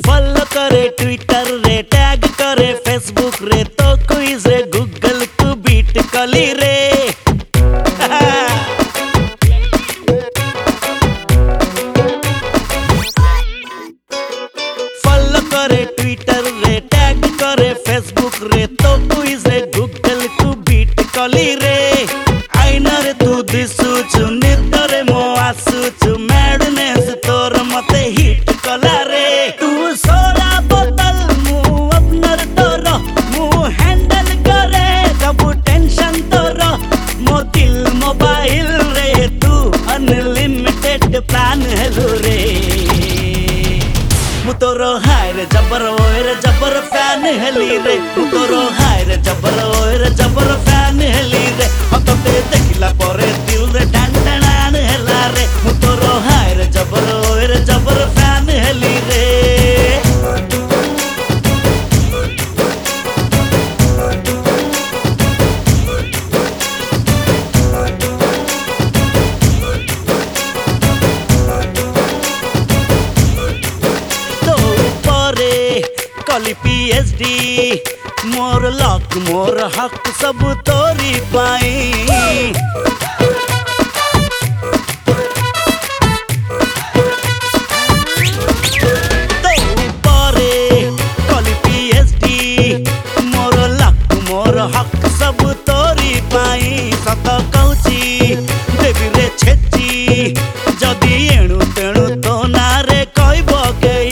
Follow करे Twitter रे, tag करे फेसबुक रे, तो क्विज रे गूगल को बीट कली रे। फॉलो करे ट्विटर रे, टैग करे फेसबुक रे, तो क्विज रे गूगल को बीट कली रे। आईना रे तू दिसुचु, निदरे मो आसुचु, मैडनेस तोर मते हिट कला रे। तू सोरा बोतल मु अपनर तोर, मु हैंडल करे सब टेंशन तोर। मो दिल मोबाइल रे, तू अनलिमिटेड प्लान हेलो रे। मु तोरो हाय रे जबर ओए रे जबर फैन हेली रे। मु तोरो हाय रे जबर ओए रे जबर फैन हेली रे। हतते देखिला परे दिल रे टन टनान हेला रे। मु तोरो हाय रे जबर ओए रे जबर फैन हेली रे। कली पीएचडी मोर लक मोर हक सब तोरी पाई। तो परे कली पीएचडी मोर लक मोर हक सब तोरी पाई। सत कौची देवी रे छेची जदि एणु तेणु तो ना रे कहब गई।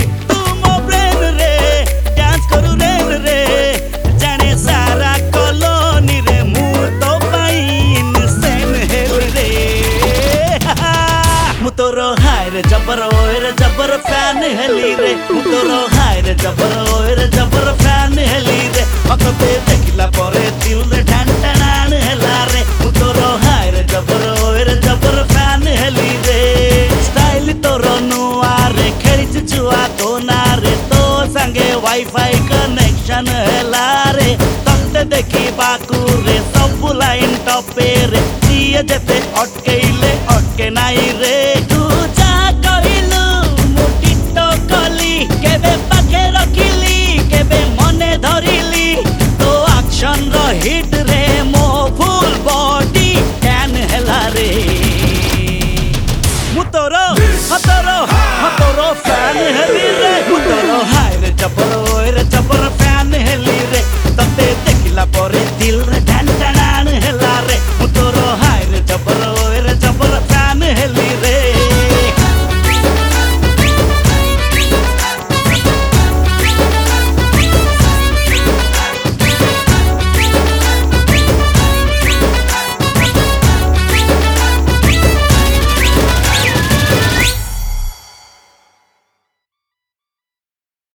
तोरो हाय रे जबर ओए रे जबर फैन हेली रे। तोरो हाय रे जबर ओए रे जबर फैन हेली रे। हतते देखिला परे दिल रे ठन टनान हेला रे। तोरो हाय रे जबर ओए रे जबर फैन हेली रे। स्टाइल तोरो नुआ रे, खेलिच छुआ तो ना रे, तो संगे वाईफाई कनेक्शन हेला रे। तते देखी बाकू रे सब लाइन टपे रे। जिए जेते अटकेइले अटके नाई रे। हिट रे मो फुल बॉडी कैन हेला रे। मुतोरो हतोरो फैन हेली रे। मुतोरो हाय रे जबर ओए रे जबर फैन हेली रे। तते देखिला परे दिल रे